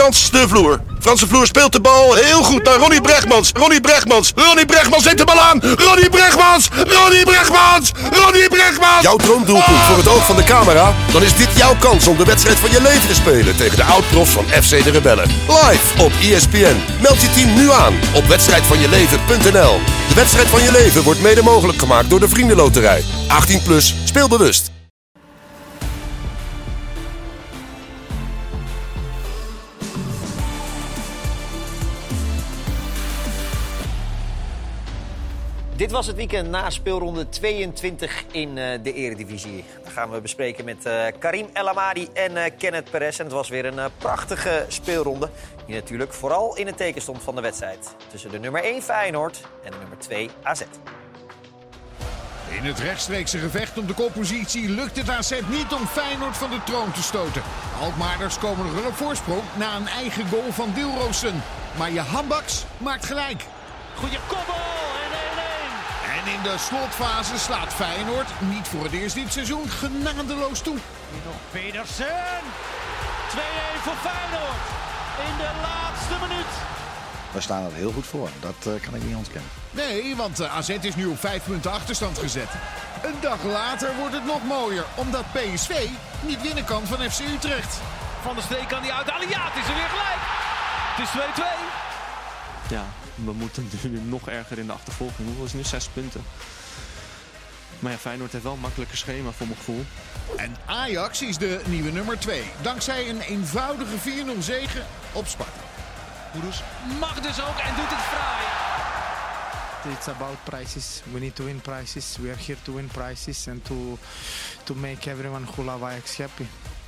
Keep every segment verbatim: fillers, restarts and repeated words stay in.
Frans de Vloer. Frans de Vloer speelt de bal heel goed naar Ronnie Brechtmans. Ronnie Brechtmans. Ronnie Brechtmans neemt de bal aan. Ronnie Brechtmans. Ronnie Brechtmans. Ronnie Brechtmans. Jouw droomdoelpunt oh. voor het oog van de camera? Dan is dit jouw kans om de wedstrijd van je leven te spelen tegen de oud-profs van F C de Rebellen. Live op E S P N. Meld je team nu aan op wedstrijd van je leven punt n l. De wedstrijd van je leven wordt mede mogelijk gemaakt door de Vriendenloterij. achttien plus, speel bewust. Dit was het weekend na speelronde tweeëntwintig in uh, de Eredivisie. Dat gaan we bespreken met uh, Karim El Amadi en uh, Kenneth Perez. En het was weer een uh, prachtige speelronde. Die natuurlijk vooral in het teken stond van de wedstrijd. Tussen de nummer één Feyenoord en de nummer twee A Z. In het rechtstreekse gevecht om de koppositie lukt het A Z niet om Feyenoord van de troon te stoten. Alkmaarders komen nog wel op voorsprong na een eigen goal van Dilrosun. Maar Jahan Baks maakt gelijk. Goeie kopbal en één één. En in de slotfase slaat Feyenoord, niet voor het eerst dit seizoen, genadeloos toe. Hier nog Pedersen. twee-één voor Feyenoord. In de laatste minuut. We staan er heel goed voor, dat uh, kan ik niet ontkennen. Nee, want uh, A Z is nu op vijf punten achterstand gezet. Een dag later wordt het nog mooier, omdat P S V niet winnen kan van F C Utrecht. Van der Streek kan die uithalen. Ja, het is er weer gelijk. Het is twee-twee. Ja, we moeten nu nog erger in de achtervolging. Hoeveel is nu? Zes punten. Maar ja, Feyenoord heeft wel een makkelijker schema voor mijn gevoel. En Ajax is de nieuwe nummer twee. Dankzij een eenvoudige vier nul zege op Sparta. Kudus mag dus ook en doet het fraai. It's about prizes. We need to win prizes. We are here to win prizes and to, to make everyone who love Ajax happy.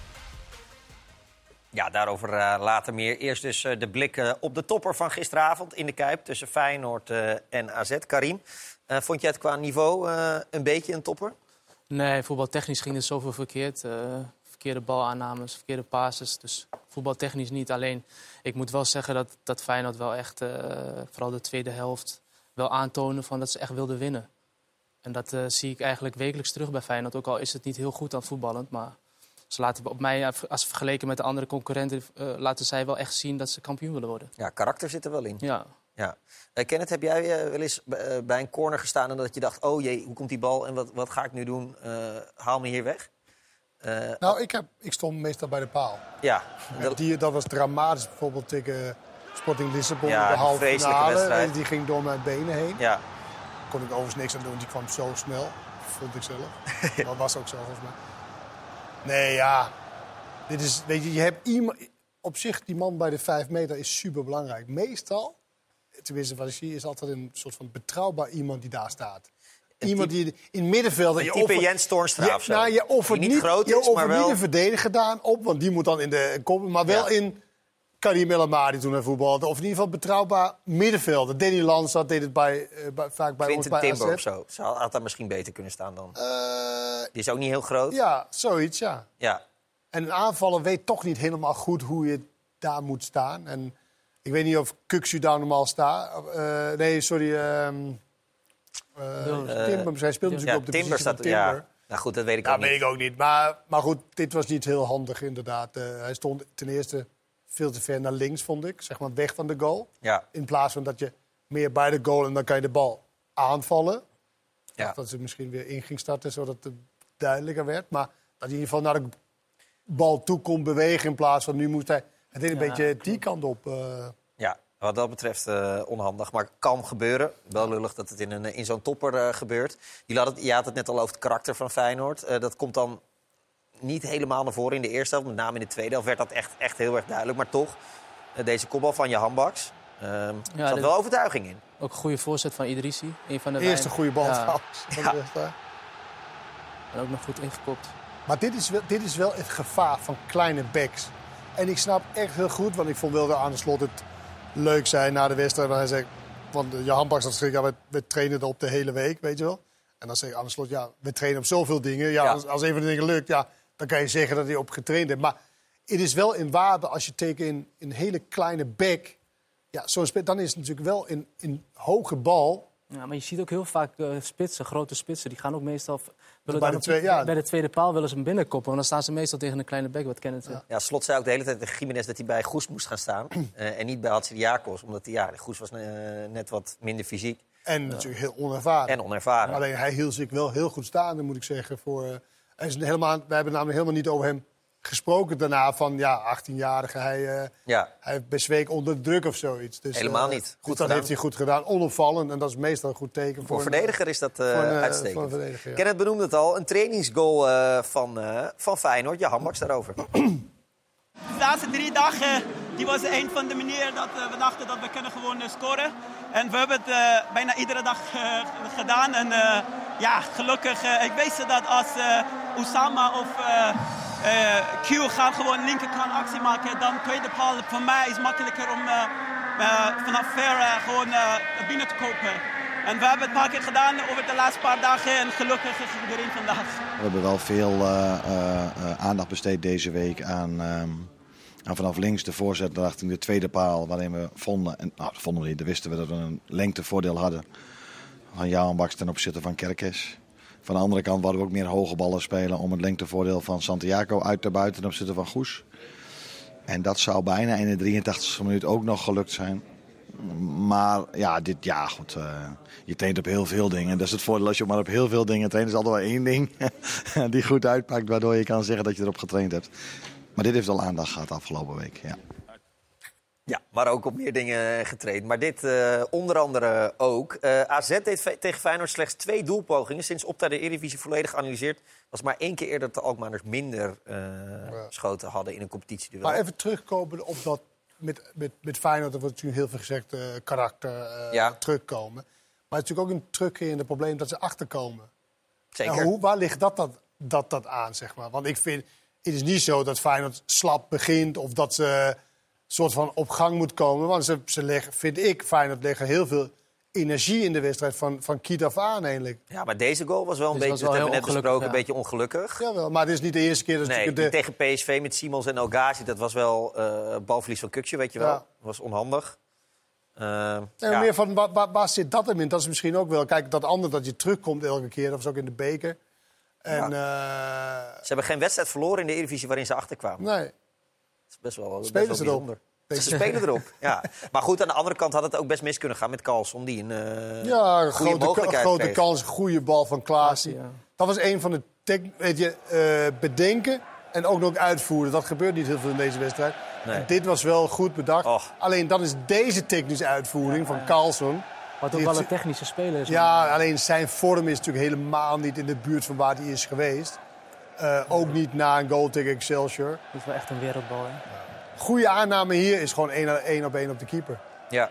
Ja, daarover uh, later meer. Eerst dus uh, de blik uh, op de topper van gisteravond in de Kuip tussen Feyenoord uh, en A Z. Karim, uh, vond je het qua niveau uh, een beetje een topper? Nee, voetbaltechnisch ging er zoveel verkeerd. Uh, verkeerde balaannames, verkeerde passes. Dus voetbaltechnisch niet. Alleen, ik moet wel zeggen dat, dat Feyenoord wel echt, uh, vooral de tweede helft, wel aantonen van dat ze echt wilden winnen. En dat uh, zie ik eigenlijk wekelijks terug bij Feyenoord. Ook al is het niet heel goed aan voetballend, maar ze laten op mij, als vergeleken met de andere concurrenten, uh, laten zij wel echt zien dat ze kampioen willen worden. Ja, karakter zit er wel in. Ja. Ja. Uh, Kenneth, heb jij uh, wel eens uh, bij een corner gestaan en dat je dacht, oh jee, hoe komt die bal en wat, wat ga ik nu doen? Uh, haal me hier weg. Uh, nou, ik, heb, ik stond meestal bij de paal. Ja. Dat, die, dat was dramatisch, bijvoorbeeld tegen Sporting Lissabon, ja, de halve finale. Wedstrijd. Die ging door mijn benen heen. Ja. Kon ik overigens niks aan doen, die kwam zo snel, vond ik zelf. Dat was ook zo volgens mij. Nee, ja. Dit is, weet je, je hebt iemand, op zich, die man bij de vijf meter is super belangrijk. Meestal, tenminste wat ik zie, is altijd een soort van betrouwbaar iemand die daar staat. Iemand die in het middenveld... Een type offert, Jens Toornstra of zo. Nou, je offert niet, niet, groot je is, maar wel... niet een verdediger gedaan op, want die moet dan in de kop, maar wel ja. in Karim El Amadi toen hij voetbalde. Of in ieder geval betrouwbaar middenvelder. Danny Lansat deed het bij, uh, bij, vaak bij Quinten ons bij Timber A Z. of zo. Ze had daar misschien beter kunnen staan dan. Uh, die is ook niet heel groot. Ja, zoiets, ja. Ja. En een aanvaller weet toch niet helemaal goed hoe je daar moet staan. En ik weet niet of Kuksu daar normaal staat. Uh, nee, sorry. Uh, uh, Timber, hij speelt natuurlijk ja, op de Timber positie staat, van Timber. Ja. Nou goed, dat weet ik ja, ook niet. weet ik ook niet. Maar, maar goed, dit was niet heel handig inderdaad. Uh, hij stond ten eerste veel te ver naar links, vond ik. Zeg maar weg van de goal. Ja. In plaats van dat je meer bij de goal en dan kan je de bal aanvallen. Ja. Dat ze misschien weer in ging starten, zodat het duidelijker werd. Maar dat hij in ieder geval naar de bal toe kon bewegen in plaats van nu moest hij... Het deed een ja, beetje die kant op. Uh... Ja, wat dat betreft uh, onhandig, maar kan gebeuren. Wel lullig dat het in, een, in zo'n topper uh, gebeurt. Je had, het, je had het net al over het karakter van Feyenoord. Uh, dat komt dan niet helemaal naar voren in de eerste helft. Met name in de tweede helft werd dat echt, echt heel erg duidelijk. Maar toch, uh, deze kopbal van Jahan Baks, uh, er ja, zat wel overtuiging in. Ook een goede voorzet van Idrissi. Een van de eerste goede bal ja. trouwens. Ja. En ook nog goed ingekopt. Maar dit is, wel, dit is wel het gevaar van kleine backs. En ik snap echt heel goed, want ik vond Wilde aan de slot het leuk zijn na de wedstrijd. Want hij zegt, want Jahan Baks had gezegd, ja, we, we trainen erop de hele week, weet je wel. En dan zeg ik aan de slot, ja, we trainen op zoveel dingen. Ja, ja. Als, als een van de dingen lukt, ja, dan kan je zeggen dat hij op getraind heeft. Maar het is wel in waarde als je tegen een, een hele kleine back... Ja, zo'n spel, dan is het natuurlijk wel een, een hoge bal Ja, maar je ziet ook heel vaak uh, spitsen, grote spitsen. Die gaan ook meestal... Bij de, twee, ja. bij de tweede paal willen ze hem binnenkoppen. Want dan staan ze meestal tegen een kleine bek, wat Kenneth zegt. Ja. Ja, Slot zei ook de hele tijd tegen Gimenez dat hij bij Goes moest gaan staan. uh, en niet bij Hatzidakos. Omdat hij, ja, Goes was uh, net wat minder fysiek. En ja. natuurlijk heel onervaren. En onervaren. Alleen hij hield zich wel heel goed staande, moet ik zeggen. Voor, uh, hij is helemaal, wij hebben namelijk helemaal niet over hem gesproken daarna. Van ja, achttienjarige, hij, uh, ja. hij bezweek onder druk of zoiets. Dus, helemaal uh, niet. Goed dus dat gedaan. heeft hij goed gedaan. Onopvallend. En dat is meestal een goed teken. Voor, voor een verdediger is dat uh, voor een, uitstekend. Voor een ja. Kenneth benoemde het al. Een trainingsgoal uh, van, uh, van Feyenoord. Ja, Hambaks daarover. De laatste drie dagen die was een van de manieren dat uh, we dachten dat we kunnen gewoon uh, scoren. En we hebben het uh, bijna iedere dag uh, gedaan. En uh, ja, gelukkig, uh, ik weet dat als uh, Oussama of uh, uh, Q gaan gewoon linkerkant actie maken, dan tweede paal voor mij is makkelijker om uh, uh, vanaf ver uh, gewoon uh, binnen te kopen. En we hebben het een paar keer gedaan over de laatste paar dagen en gelukkig is het erin vandaag. We hebben wel veel uh, uh, aandacht besteed deze week aan, um, aan vanaf links de voorzet richting de tweede paal. Waarin we vonden, en nou dat vonden we niet, dan wisten we dat we een lengtevoordeel hadden van Jan Baks ten opzichte van Kerkes. Van de andere kant wilden we ook meer hoge ballen spelen om het lengtevoordeel van Santiago uit te buiten ten opzichte van Goes. En dat zou bijna in de drieëntachtigste minuut ook nog gelukt zijn. Maar ja, dit, ja goed, uh, je traint op heel veel dingen. Dat is het voordeel als je maar op heel veel dingen traint. Er is altijd wel één ding die goed uitpakt, waardoor je kan zeggen dat je erop getraind hebt. Maar dit heeft al aandacht gehad afgelopen week, ja. Ja, maar ook op meer dingen getraind. Maar dit uh, onder andere ook. Uh, A Z deed fe- tegen Feyenoord slechts twee doelpogingen. Sinds Opta de Eredivisie volledig geanalyseerd was maar één keer eerder dat de Alkmaarders minder uh, ja. schoten hadden in een competitieduel. Maar even terugkomen op dat met, met, met Feyenoord, er wordt natuurlijk heel veel gezegd, uh, karakter, uh, ja. terugkomen. Maar het is natuurlijk ook een terugkerende probleem dat ze achterkomen. Zeker. En hoe, waar ligt dat, dat, dat, dat aan, zeg maar? Want ik vind, het is niet zo dat Feyenoord slap begint of dat ze een soort van op gang moet komen. Want ze, ze leggen, vind ik, Feyenoord leggen heel veel energie in de wedstrijd van, van kiet af aan eigenlijk. Ja, maar deze goal was wel een Dit beetje, was dat wel hebben we net besproken, ja. een beetje ongelukkig. Jawel, maar het is niet de eerste keer. Dat Nee, de... tegen P S V met Simons en El Ghazi, dat was wel uh, balverlies van Kukje, weet je wel. Ja. Dat was onhandig. Uh, En ja. meer van, waar, waar, waar zit dat in? Dat is misschien ook wel... Kijk, dat andere dat je terugkomt elke keer, dat was ook in de beker. En, Ja. uh, Ze hebben geen wedstrijd verloren in de Eredivisie waarin ze achterkwamen. nee. Dat is best wel, best Spelen wel ze erop? bijzonder. Ze spelen erop, ja. Maar goed, aan de andere kant had het ook best mis kunnen gaan met Carlson, die een uh, Ja, een goede grote, mogelijkheid grote kreeg. kans, goede bal van Klaasie. Ja. Dat was een van de tech, weet je, uh, bedenken en ook nog uitvoeren. Dat gebeurt niet heel veel in deze wedstrijd. Nee. En dit was wel goed bedacht. Och. Alleen dat is deze technische uitvoering van Carlson. Wat Die ook wel heeft- een technische speler is. Ja, alleen zijn vorm is natuurlijk helemaal niet in de buurt van waar hij is geweest. Uh, ook niet na een goal tegen Excelsior. Dit is wel echt een wereldbal, hè? Goede aanname hier is gewoon één op één op de keeper. Ja.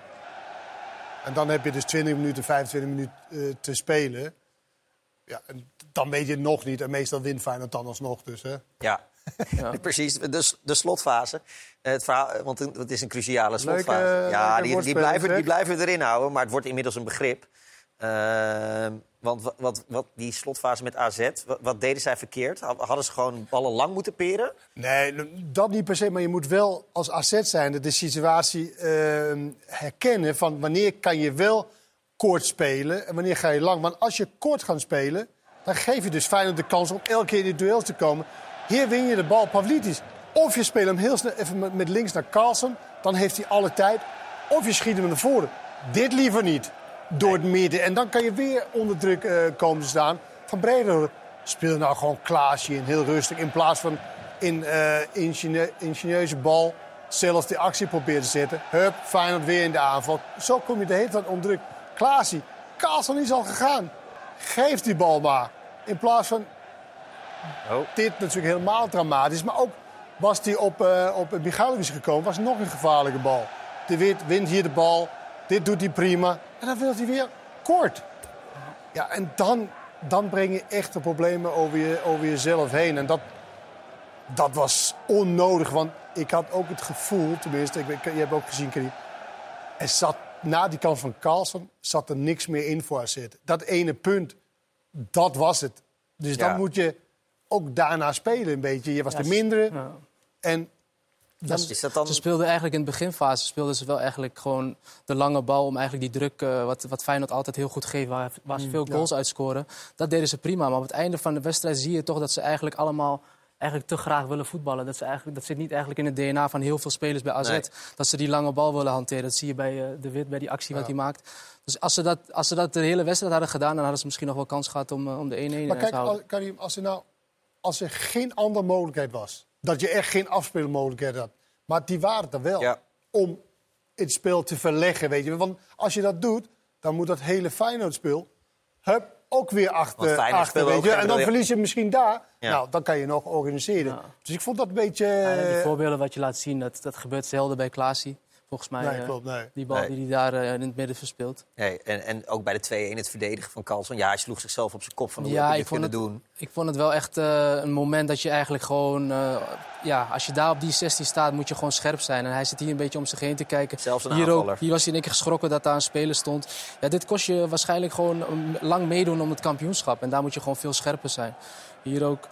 En dan heb je dus twintig minuten, vijfentwintig minuten uh, te spelen. Ja, en dan weet je het nog niet. En meestal wint Feyenoord dan alsnog dus, hè. Ja, Ja. precies. De, de slotfase. Het verhaal, want het is een cruciale Leuke- slotfase. ja, leuke die, die, woordspelers, blijven, hè? die blijven erin houden, maar het wordt inmiddels een begrip. Uh, want wat, wat, wat die slotfase met A Z, wat, wat deden zij verkeerd? Hadden ze gewoon ballen lang moeten peren? Nee, dat niet per se. Maar je moet wel als A Z zijnde de situatie uh, herkennen van wanneer kan je wel kort spelen en wanneer ga je lang. Want als je kort gaat spelen, dan geef je dus Feyenoord de kans om elke keer in die duels te komen. Hier win je de bal Pavlidis. Of je speelt hem heel snel even met, met links naar Carlsen, dan heeft hij alle tijd. Of je schiet hem naar voren. Dit liever niet. Door het midden. En dan kan je weer onder druk uh, komen te staan. Van Breder speel nou gewoon Klaasje in, heel rustig. In plaats van in uh, ingenie- ingenieuze bal zelf de actie proberen te zetten. Hup, Feyenoord weer in de aanval. Zo kom je de hele tijd onder druk. Klaasje, Carlsen is al gegaan. Geef die bal maar. In plaats van Oh. dit natuurlijk helemaal dramatisch. Maar ook was hij op, uh, op Michailovic gekomen, was nog een gevaarlijke bal. De Wit wint hier de bal. Dit doet hij prima. En dan wil hij weer kort. Ja, en dan, dan breng je echte problemen over, je, over jezelf heen. En dat, dat was onnodig. Want ik had ook het gevoel, tenminste, ik, je hebt ook gezien, Karim. Er zat, na die kans van Carlsen zat er niks meer in voor A Z. Dat ene punt, dat was het. Dus Ja. dan moet je ook daarna spelen een beetje. Je was Ja, de mindere. Ja. En Dan, is dat dan... Ze speelden eigenlijk in de beginfase speelden ze wel eigenlijk gewoon de lange bal om eigenlijk die druk, uh, wat, wat Feyenoord altijd heel goed geeft, waar, waar ze veel goals ja. uitscoren. Dat deden ze prima. Maar op het einde van de wedstrijd zie je toch dat ze eigenlijk allemaal eigenlijk te graag willen voetballen. Dat, ze eigenlijk, dat zit niet eigenlijk in het D N A van heel veel spelers bij A Z. Nee. Dat ze die lange bal willen hanteren. Dat zie je bij uh, De Wit, bij die actie ja. wat hij maakt. Dus als ze, dat, als ze dat de hele wedstrijd hadden gedaan, dan hadden ze misschien nog wel kans gehad om, uh, om de één-één maar te kijk, houden. Als, Karim, als er nou als er geen andere mogelijkheid was, dat je echt geen afspeelmogelijkheid had, maar die waren er wel ja. om het spel te verleggen, weet je. Want als je dat doet, dan moet dat hele Feyenoord-spel hup, ook weer achter, achter weet je. En dan verlies je misschien daar. Ja. Nou, dan kan je nog organiseren. Ja. Dus ik vond dat een beetje... Ja, die voorbeelden wat je laat zien, dat, dat gebeurt zelden bij Klaasie. Volgens mij, nee, klopt, nee. die bal nee. die hij daar uh, in het midden verspeelt. Nee, en, en ook bij de twee-één het verdedigen van Carlson. Ja, hij sloeg zichzelf op zijn kop van hoe ja, heb je ik dit kunnen het, doen. Ik vond het wel echt uh, een moment dat je eigenlijk gewoon... Uh, ja, als je daar op die zestien staat, moet je gewoon scherp zijn. En hij zit hier een beetje om zich heen te kijken. Zelfs een hier, aanvaller. ook, hier was hij in één keer geschrokken dat daar een speler stond. Ja, dit kost je waarschijnlijk gewoon lang meedoen om het kampioenschap. En daar moet je gewoon veel scherper zijn. Hier ook...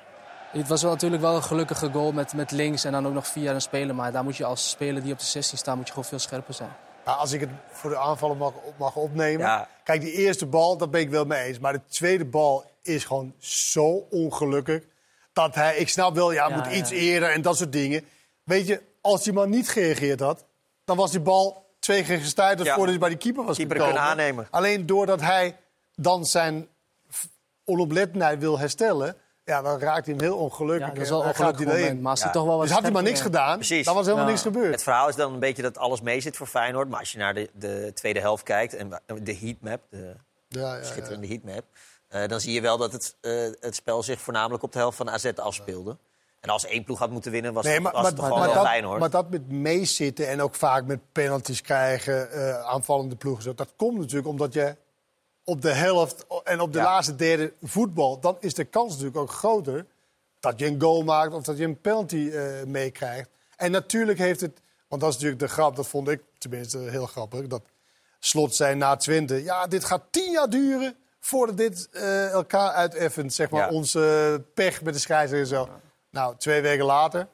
Het was wel natuurlijk wel een gelukkige goal met, met links en dan ook nog via een speler. Maar daar moet je als speler die op de zestien staat, moet je gewoon veel scherper zijn. Nou, als ik het voor de aanvallen mag, mag opnemen. Ja. Kijk, die eerste bal, daar ben ik wel mee eens. Maar de tweede bal is gewoon zo ongelukkig. Dat hij, ik snap wel, ja, ja moet ja. iets eerder en dat soort dingen. Weet je, als die man niet gereageerd had, dan was die bal twee keer gestuiterd ja. voordat hij bij die keeper was keeper gekomen. Kunnen aannemen. Alleen doordat hij dan zijn onoplettendheid wil herstellen, ja, dan raakt hij hem heel ongelukkig. Ja, dat is wel een ongelukkig moment. Maar als hij ja. toch wel wat dus had hij maar niks gedaan, Precies. dan was helemaal ja. niks gebeurd. Het verhaal is dan een beetje dat alles mee zit voor Feyenoord. Maar als je naar de, de tweede helft kijkt en de heatmap, de ja, ja, schitterende ja. heatmap, uh, dan zie je wel dat het, uh, het spel zich voornamelijk op de helft van A Z afspeelde. Ja. En als één ploeg had moeten winnen, was, nee, maar, was het maar, toch maar, wel dat, Feyenoord. Maar dat met meezitten en ook vaak met penalties krijgen, uh, aanvallende ploegen, dat komt natuurlijk omdat je op de helft en op de ja. laatste derde voetbal, dan is de kans natuurlijk ook groter dat je een goal maakt of dat je een penalty uh, meekrijgt. En natuurlijk heeft het, want dat is natuurlijk de grap, dat vond ik tenminste heel grappig, dat Slot zei na twintig, ja, dit gaat tien jaar duren voordat dit uh, elkaar uiteffent, zeg maar, ja. onze pech met de scheidsrechter en zo. Ja. Nou, twee weken later,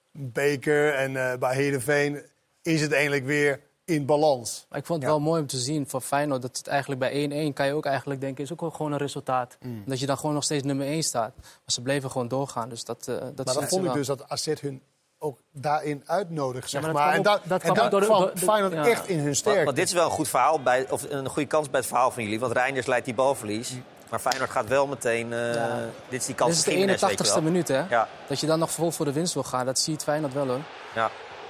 beker en uh, bij Heerenveen is het eigenlijk weer in balans. Maar ik vond het ja. wel mooi om te zien voor Feyenoord dat het eigenlijk bij één-één kan je ook eigenlijk denken is ook wel gewoon een resultaat. Mm. Dat je dan gewoon nog steeds nummer één staat. Maar ze bleven gewoon doorgaan. Dus dat, uh, dat maar dan vond ik wel. Dus dat A Z hun ook daarin uitnodigt, zeg ja, maar. maar. En, dat, dat, en dat door, kwam door, Feyenoord ja. echt in hun sterkte. Maar, maar dit is wel een goed verhaal, bij, of een goede kans bij het verhaal van jullie. Want Reinders leidt die balverlies. Mm. Maar Feyenoord gaat wel meteen... Uh, ja. Dit is die kans. Dit is de eenentachtigste minuut, hè? Ja. Dat je dan nog vol voor de winst wil gaan. Dat ziet Feyenoord wel, hoor. Ja.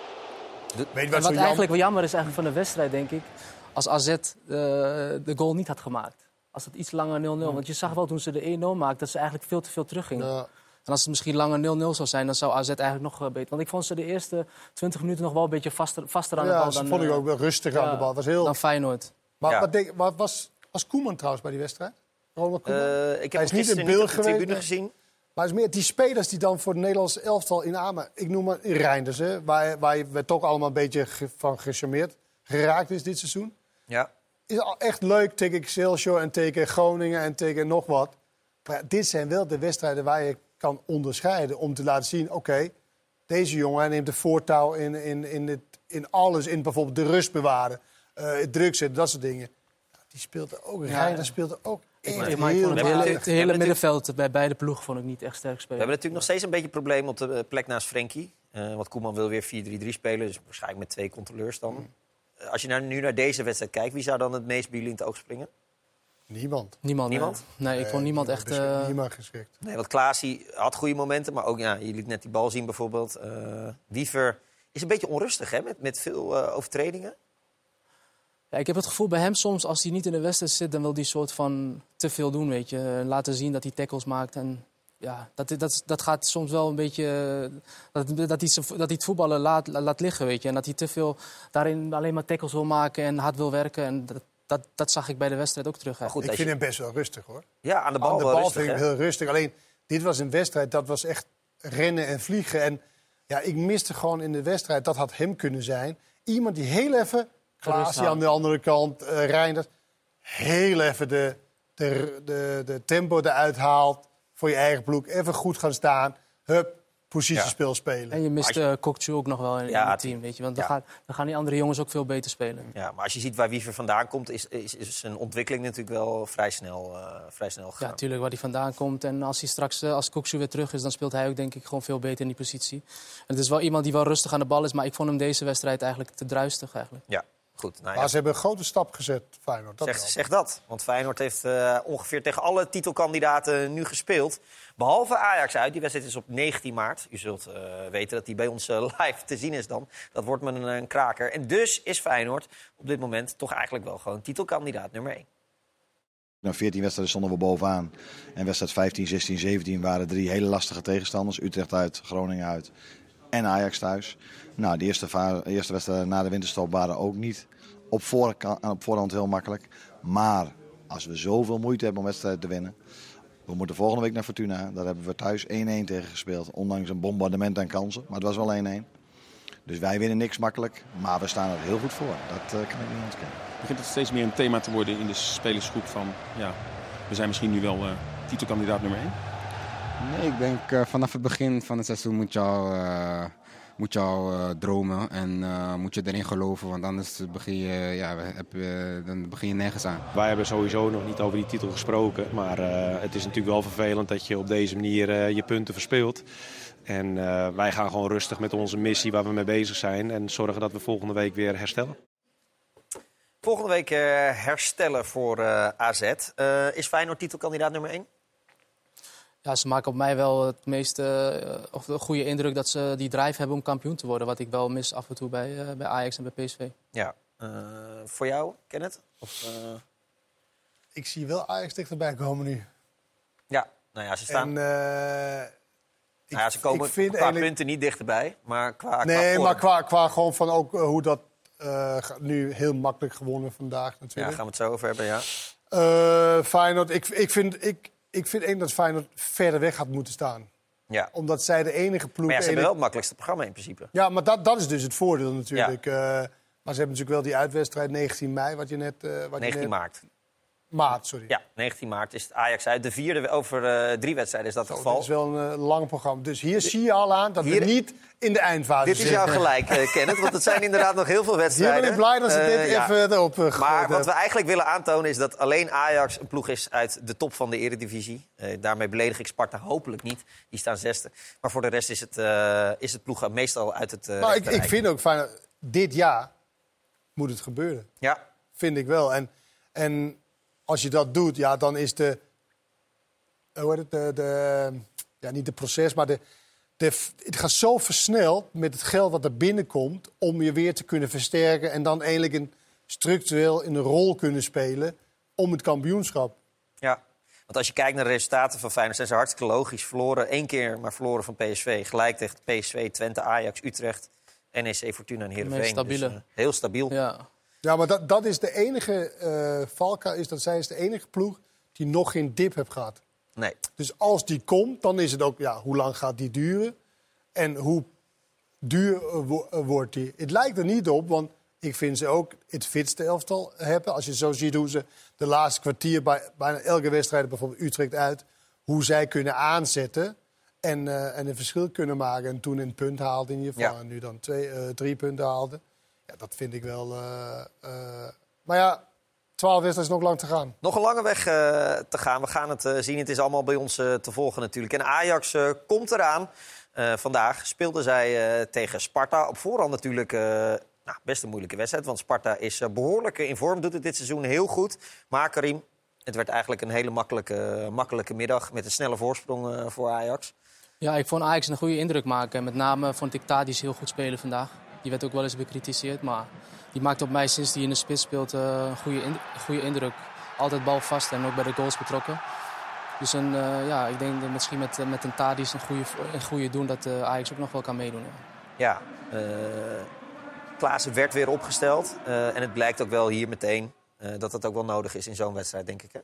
De, Weet je wat, wat eigenlijk wel jammer is eigenlijk van de wedstrijd, denk ik, als A Z uh, de goal niet had gemaakt. Als het iets langer nul nul. Ja. Want je zag wel toen ze de één nul maakten dat ze eigenlijk veel te veel teruggingen. Ja. En als het misschien langer nul nul zou zijn, dan zou A Z eigenlijk nog uh, beter. Want ik vond ze de eerste twintig minuten nog wel een beetje vaster, vaster aan ja, de bal. Ja, dat vond ik ook wel rustig ja, aan de bal. Was heel... Dan Feyenoord. Maar ja. wat, denk, wat was, was Koeman trouwens bij die wedstrijd? Ronald Koeman? Uh, ik heb Hij is niet in beeld geweest gezien. Maar het is meer die spelers die dan voor het Nederlands elftal inamen. Ik noem maar Reinders, hè, waar, waar je toch allemaal een beetje ge, van gecharmeerd geraakt is dit seizoen. Ja. Is al echt leuk tegen Excelsior en tegen Groningen en tegen nog wat. Maar ja, dit zijn wel de wedstrijden waar je kan onderscheiden om te laten zien, oké, okay, deze jongen neemt de voortouw in, in, in, het, in alles, in bijvoorbeeld de rust bewaren, uh, het druk zetten, dat soort dingen. Ja, die speelt er ook. Ja, Reinders ja. speelt er ook. Ik maar, maar ik vond het hele, het hele middenveld bij beide ploegen vond ik niet echt sterk spelen. We hebben natuurlijk nog steeds een beetje een probleem op de plek naast Frenkie. Uh, want Koeman wil weer vier drie drie spelen, dus waarschijnlijk met twee controleurs dan. Mm. Uh, als je nou, nu naar deze wedstrijd kijkt, wie zou dan het meest bij jullie in het oog springen? Niemand. Niemand? Niemand? Nee, nee ik vond niemand echt... Uh... Niemand geschikt. Nee, want Klaasie had goede momenten, maar ook, ja, je liet net die bal zien bijvoorbeeld. Uh, Wiever is een beetje onrustig, hè, met, met veel uh, overtredingen. Ja, ik heb het gevoel bij hem soms, als hij niet in de wedstrijd zit, dan wil hij soort van te veel doen, weet je. Laten zien dat hij tackles maakt. En ja, dat, dat, dat gaat soms wel een beetje... Dat, dat, hij, dat hij het voetballen laat, laat liggen, weet je. En dat hij te veel daarin alleen maar tackles wil maken en hard wil werken. En dat, dat, dat zag ik bij de wedstrijd ook terug. Goed, ik vind je... hem best wel rustig, hoor. Ja, aan de bal, aan de wel bal rustig, vind ik hem heel rustig. Alleen, dit was een wedstrijd, dat was echt rennen en vliegen. En ja, ik miste gewoon in de wedstrijd, dat had hem kunnen zijn. Iemand die heel even... Klaasie aan de andere kant, uh, Reinders. Heel even de, de, de, de tempo eruit haalt voor je eigen ploeg. Even goed gaan staan. Hup, positiespel spelen. En je mist uh, Kokchu ook nog wel in, ja, in het team, weet je. Want dan, ja. gaat, dan gaan die andere jongens ook veel beter spelen. Ja, maar als je ziet waar Wiever vandaan komt, is, is, is zijn ontwikkeling natuurlijk wel vrij snel, uh, vrij snel gegaan. Ja, natuurlijk, waar hij vandaan komt. En als hij straks, uh, als Kokchu weer terug is, dan speelt hij ook denk ik gewoon veel beter in die positie. En het is wel iemand die wel rustig aan de bal is, maar ik vond hem deze wedstrijd eigenlijk te druistig eigenlijk. Ja. Goed, nou ja. Maar ze hebben een grote stap gezet, Feyenoord. Dat zeg, zeg dat, want Feyenoord heeft uh, ongeveer tegen alle titelkandidaten nu gespeeld. Behalve Ajax uit, die wedstrijd is op negentien maart. U zult uh, weten dat die bij ons uh, live te zien is dan. Dat wordt met een, een kraker. En dus is Feyenoord op dit moment toch eigenlijk wel gewoon titelkandidaat nummer één. Na veertien wedstrijden stonden we bovenaan. En wedstrijd vijftien, zestien, zeventien waren drie hele lastige tegenstanders. Utrecht uit, Groningen uit en Ajax thuis. Nou, de eerste, va- eerste wedstrijden na de winterstop waren ook niet op, voor- op voorhand heel makkelijk. Maar als we zoveel moeite hebben om wedstrijden te winnen. We moeten volgende week naar Fortuna. Daar hebben we thuis één-één tegen gespeeld. Ondanks een bombardement aan kansen. Maar het was wel één-één. Dus wij winnen niks makkelijk. Maar we staan er heel goed voor. Dat uh, kan ik niet ontkennen. Begint het steeds meer een thema te worden in de spelersgroep van... ja, we zijn misschien nu wel uh, titelkandidaat nummer één? Nee, ik denk uh, vanaf het begin van het seizoen moet je al, uh, moet je al uh, dromen. En uh, moet je erin geloven. Want anders begin je, ja, heb, uh, dan begin je nergens aan. Wij hebben sowieso nog niet over die titel gesproken. Maar uh, het is natuurlijk wel vervelend dat je op deze manier uh, je punten verspeelt. En uh, wij gaan gewoon rustig met onze missie waar we mee bezig zijn. En zorgen dat we volgende week weer herstellen. Volgende week uh, herstellen voor uh, A Z. Uh, is Feyenoord titelkandidaat nummer één? Ja, ze maken op mij wel het meeste, uh, of de goede indruk dat ze die drive hebben om kampioen te worden. Wat ik wel mis af en toe bij, uh, bij Ajax en bij P S V. Ja, uh, voor jou, Kenneth? Of, uh... Ik zie wel Ajax dichterbij komen nu. Ja, nou ja, ze staan... En, uh, ik, nou ja, ze komen ik vind qua eigenlijk... punten niet dichterbij, maar qua Nee, qua maar qua, qua gewoon van ook uh, hoe dat uh, nu heel makkelijk gewonnen vandaag natuurlijk. Ja, gaan we het zo over hebben, ja. Uh, Feyenoord, ik, ik vind... Ik, Ik vind één dat Feyenoord verder weg had moeten staan. Ja. Omdat zij de enige ploeg... Maar ja, ze enige... hebben wel het makkelijkste programma in principe. Ja, maar dat, dat is dus het voordeel natuurlijk. Ja. Uh, maar ze hebben natuurlijk wel die uitwedstrijd negentien mei, wat je net... Uh, wat negentien je net... maart. Maart, sorry. Ja, negentien maart is het Ajax uit. De vierde over uh, drie wedstrijden is dat het geval. Dat is wel een uh, lang programma. Dus hier zie je al aan dat hier... we niet in de eindfase Dit is zitten. jouw gelijk, uh, Kenneth. Want het zijn inderdaad nog heel veel wedstrijden. Hier ben ik blij dat ze dit uh, ja. even erop uh, Maar wat we eigenlijk willen aantonen is dat alleen Ajax een ploeg is uit de top van de eredivisie. Uh, daarmee beledig ik Sparta hopelijk niet. Die staan zesde. Maar voor de rest is het, uh, is het ploeg meestal uit het uh, Maar ik, ik vind ook fijn, dit jaar moet het gebeuren. Ja. Vind ik wel. En, en als je dat doet, ja, dan is de... Hoe heet het? De, de, ja, niet de proces, maar de... De, het gaat zo versneld met het geld wat er binnenkomt om je weer te kunnen versterken en dan eigenlijk een, structureel in een rol kunnen spelen om het kampioenschap. Ja, want als je kijkt naar de resultaten van Feyenoord zijn ze hartstikke logisch. Verloren één keer, maar verloren van P S V. Gelijk tegen P S V, Twente, Ajax, Utrecht, N E C, Fortuna en Heerenveen. Stabiele. Dus, uh, heel stabiel. Ja, ja maar dat, dat is de enige uh, valkuil, is dat zij is de enige ploeg die nog geen dip heeft gehad. Nee. Dus als die komt, dan is het ook, ja, hoe lang gaat die duren? En hoe duur uh, wo- uh, wordt die? Het lijkt er niet op, want ik vind ze ook het fitste elftal hebben. Als je zo ziet hoe ze de laatste kwartier bij bijna elke wedstrijd, bijvoorbeeld Utrecht uit, hoe zij kunnen aanzetten en, uh, en een verschil kunnen maken. En toen een punt haalde in ieder geval. Ja. En nu dan twee, uh, drie punten haalde. Ja, dat vind ik wel... Uh, uh, maar ja... twaalf wedstrijden is nog lang te gaan. Nog een lange weg uh, te gaan. We gaan het uh, zien. Het is allemaal bij ons uh, te volgen natuurlijk. En Ajax uh, komt eraan. Uh, vandaag speelden zij uh, tegen Sparta. Op voorhand natuurlijk uh, nou, best een moeilijke wedstrijd. Want Sparta is uh, behoorlijk in vorm. Doet het dit seizoen heel goed. Maar Karim, het werd eigenlijk een hele makkelijke, makkelijke middag. Met een snelle voorsprong uh, voor Ajax. Ja, ik vond Ajax een goede indruk maken. Met name vond ik Tadic heel goed spelen vandaag. Die werd ook wel eens bekritiseerd, maar... Die maakt op mij sinds hij in de spits speelt uh, een goede, ind- goede indruk. Altijd bal vast en ook bij de goals betrokken. Dus een, uh, ja, ik denk dat misschien met, uh, met een Tadic een goede, een goede doen dat uh, Ajax ook nog wel kan meedoen. Ja, ja uh, Klaassen werd weer opgesteld. Uh, en het blijkt ook wel hier meteen uh, dat dat ook wel nodig is in zo'n wedstrijd, denk ik. Hè?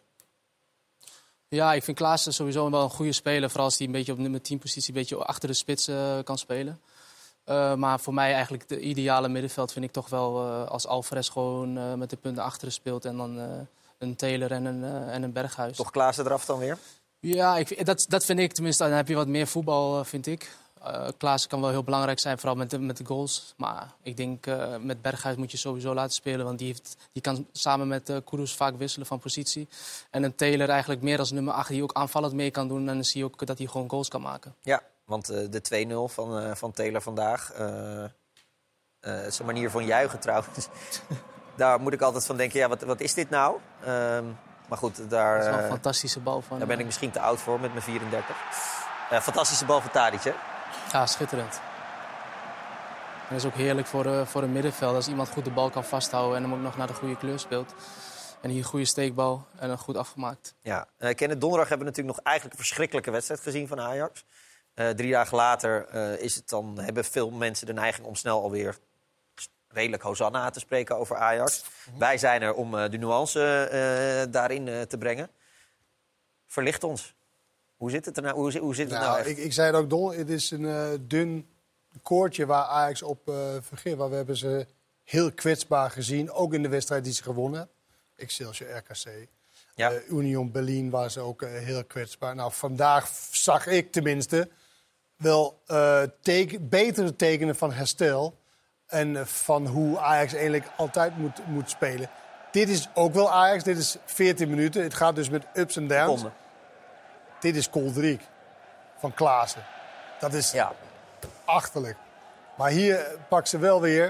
Ja, ik vind Klaassen sowieso wel een goede speler. Vooral als hij een beetje op nummer tien positie een beetje achter de spits uh, kan spelen. Uh, maar voor mij eigenlijk de ideale middenveld vind ik toch wel uh, als Alvarez gewoon uh, met de punten achteren speelt. En dan uh, een Taylor en een, uh, en een Berghuis. Toch Klaassen eraf dan weer? Ja, ik, dat, dat vind ik tenminste. Dan heb je wat meer voetbal, uh, vind ik. Uh, Klaassen kan wel heel belangrijk zijn, vooral met de, met de goals. Maar ik denk uh, met Berghuis moet je sowieso laten spelen. Want die, heeft, die kan samen met uh, Kudus vaak wisselen van positie. En een Taylor eigenlijk meer als nummer acht die ook aanvallend mee kan doen. En dan zie je ook dat hij gewoon goals kan maken. Ja, want uh, de twee nul van, uh, van Taylor vandaag... Uh, uh, zijn manier van juichen trouwens. Daar moet ik altijd van denken, ja, wat, wat is dit nou? Uh, maar goed, daar... Dat is wel een uh, fantastische bal van... Daar ben ik misschien te oud voor met mijn vierendertig. Uh, fantastische bal van Tadic, hè? Ja, schitterend. En dat is ook heerlijk voor, uh, voor een middenveld. Als iemand goed de bal kan vasthouden en hem ook nog naar de goede kleur speelt. En hier een goede steekbal en een goed afgemaakt. Ja, uh, Kenneth, donderdag hebben we natuurlijk nog eigenlijk een verschrikkelijke wedstrijd gezien van Ajax. Uh, drie dagen later uh, is het dan, hebben veel mensen de neiging om snel alweer redelijk Hosanna te spreken over Ajax. Mm-hmm. Wij zijn er om uh, de nuance uh, daarin uh, te brengen. Verlicht ons. Hoe zit het er nou? Hoe, hoe zit het nou, nou echt? Ik, ik zei het ook, Don, het is een uh, dun koordje waar Ajax op uh, vergeet. Maar we hebben ze heel kwetsbaar gezien, ook in de wedstrijd die ze gewonnen hebben. Excelsior, R K C. Ja. Uh, Union Berlin waren ze ook uh, heel kwetsbaar. Nou, vandaag zag ik tenminste wel uh, teken, betere tekenen van herstel. En uh, van hoe Ajax eigenlijk altijd moet, moet spelen. Dit is ook wel Ajax, dit is veertien minuten. Het gaat dus met ups en downs. Seconde. Dit is Kolderiek van Klaassen. Dat is ja. achterlijk. Maar hier pakken ze wel weer...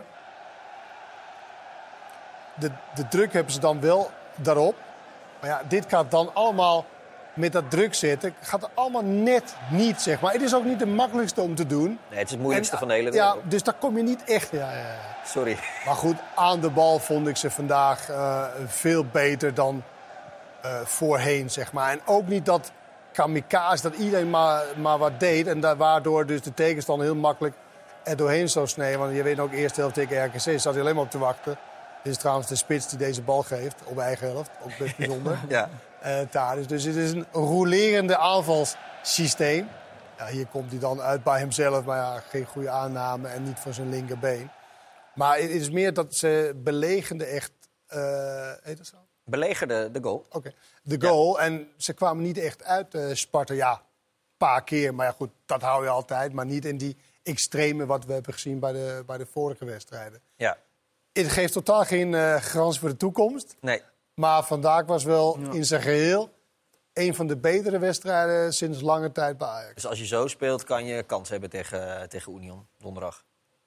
De, de druk hebben ze dan wel daarop. Maar ja, dit gaat dan allemaal met dat druk zitten. Het gaat er allemaal net niet, zeg maar. Het is ook niet de makkelijkste om te doen. Nee, het is het moeilijkste en, van de hele Ja, wereld. dus daar kom je niet echt... Ja, ja, ja. Sorry. Maar goed, aan de bal vond ik ze vandaag uh, veel beter dan uh, voorheen, zeg maar. En ook niet dat kamikaze, dat iedereen maar, maar wat deed. En daar, waardoor dus de tegenstander heel makkelijk er doorheen zou snijden. Want je weet ook, eerste helft tegen R K C zat hij alleen maar op te wachten. Dit is trouwens de spits die deze bal geeft op eigen helft. Ook best bijzonder. ja. uh, Tadic. Dus het is een rolerende aanvalssysteem. Ja, hier komt hij dan uit bij hemzelf. Maar ja, geen goede aanname en niet voor zijn linkerbeen. Maar het is meer dat ze belegende echt... Uh, heet dat zo? Belegerde de goal. Oké, okay. de goal. Ja. En ze kwamen niet echt uit uh, Sparta. Ja, een paar keer. Maar ja, goed, dat hou je altijd. Maar niet in die extreme wat we hebben gezien bij de, bij de vorige wedstrijden. Ja. Het geeft totaal geen uh, garantie voor de toekomst. Nee. Maar vandaag was wel ja. in zijn geheel een van de betere wedstrijden sinds lange tijd bij Ajax. Dus als je zo speelt, kan je kans hebben tegen, tegen Union donderdag.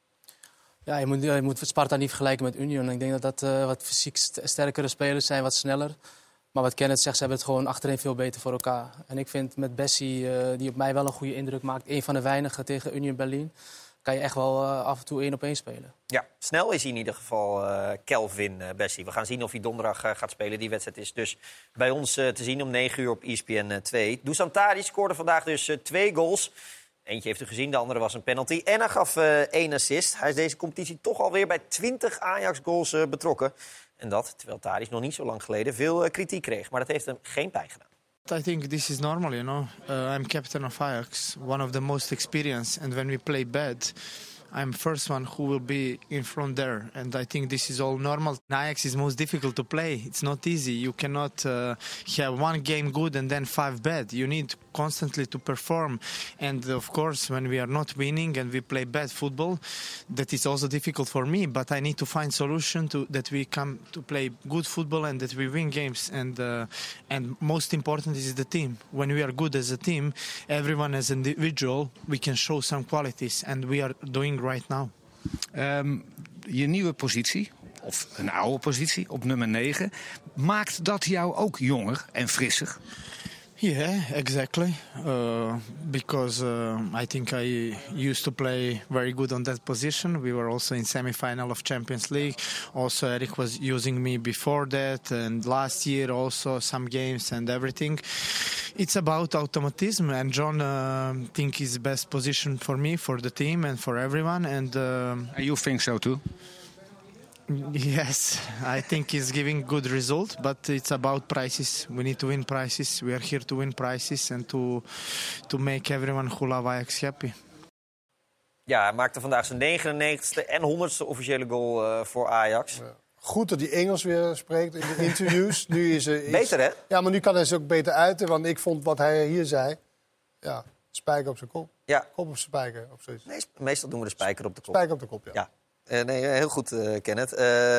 Ja, je moet, je moet Sparta niet vergelijken met Union. Ik denk dat dat uh, wat fysiek sterkere spelers zijn, wat sneller. Maar wat Kenneth zegt, ze hebben het gewoon achterin veel beter voor elkaar. En ik vind met Bessie, uh, die op mij wel een goede indruk maakt... een van de weinigen tegen Union Berlin... kan je echt wel uh, af en toe één op één spelen. Ja, snel is hij in ieder geval uh, Kelvin uh, Bessie. We gaan zien of hij donderdag uh, gaat spelen. Die wedstrijd is dus bij ons uh, te zien om negen uur op E S P N twee. Dusan Tadic scoorde vandaag dus uh, twee goals... Eentje heeft u gezien, de andere was een penalty. En hij gaf uh, één assist. Hij is deze competitie toch alweer bij twintig Ajax-goals uh, betrokken. En dat, terwijl Tadic nog niet zo lang geleden veel uh, kritiek kreeg. Maar dat heeft hem geen pijn gedaan. I think this is normal, you know. Uh, I'm captain of Ajax, one of the most experienced. And when we play bad, I'm first one who will be in front there. And I think this is all normal. Ajax is most difficult to play. It's not easy. You cannot uh, have one game good and then five bad. You need constantly to perform. And of course, when we are not winning and we play bad football, that is also difficult for me. But I need to find solution to that we come to play good football and that we win games. And uh, and most important is the team. When we are good as a team, everyone as an individual, we can show some qualities. And we are doing right now. Um, je nieuwe positie, of een oude positie, op nummer negen, maakt dat jou ook jonger en frisser? Yeah, exactly. Uh, because uh, I think I used to play very good on that position. We were also in semi-final of Champions League. Also, Eric was using me before that, and last year also some games and everything. It's about automatism, and John uh, think is the best position for me, for the team, and for everyone. And uh, you think so too? Yes, I think it's giving good result, but it's about prices. We need to win prices. We are here to win prices and to to make everyone who love Ajax happy. Ja, hij maakte vandaag zijn negenennegentigste en honderdste officiële goal uh, voor Ajax. Ja. Goed dat hij Engels weer spreekt in de interviews. Nu is, is, beter, hè? Ja, maar nu kan hij ze ook beter uiten, want ik vond wat hij hier zei... Ja, Spijker op zijn kop. Ja. Kop op spijker. Of zoiets. Nee, meestal doen we de spijker op de kop. Spijker op de kop, ja. Ja, uh, nee, heel goed, uh, Kenneth. Uh,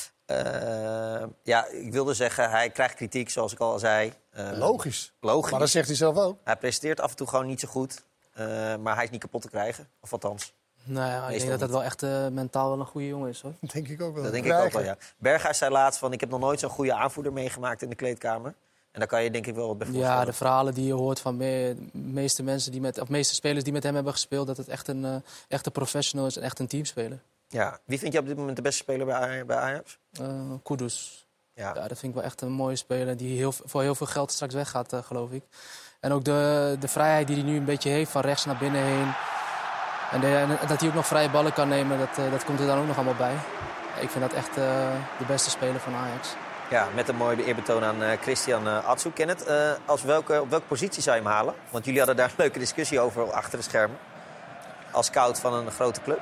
uh, ja, ik wilde zeggen, hij krijgt kritiek, zoals ik al zei. Uh, Logisch. Logisch. Maar dat zegt hij zelf ook. Hij presteert af en toe gewoon niet zo goed. Uh, maar hij is niet kapot te krijgen. Of althans. Nou ja, ik denk dat dat wel echt uh, mentaal wel een goede jongen is, hoor. Dat denk ik ook wel. Dat denk ik ook wel, ja. Berghuis zei laatst van, ik heb nog nooit zo'n goede aanvoerder meegemaakt in de kleedkamer. En daar kan je denk ik wel wat bij voorstellen. Ja, de verhalen die je hoort van de me- meeste mensen die met, of meeste spelers die met hem hebben gespeeld, dat het echt een, uh, echt een professional is en echt een teamspeler. Ja, wie vind je op dit moment de beste speler bij, bij Ajax? Uh, Kudus. Ja. ja, dat vind ik wel echt een mooie speler die heel, voor heel veel geld straks weggaat, uh, geloof ik. En ook de, de vrijheid die hij nu een beetje heeft van rechts naar binnen heen. En, de, en dat hij ook nog vrije ballen kan nemen, dat, uh, dat komt er dan ook nog allemaal bij. Ik vind dat echt uh, de beste speler van Ajax. Ja, met een mooi eerbetoon aan uh, Christian uh, Atsu. Kenneth, uh, als welke, op welke positie zou je hem halen? Want jullie hadden daar een leuke discussie over achter de schermen. Als scout van een grote club.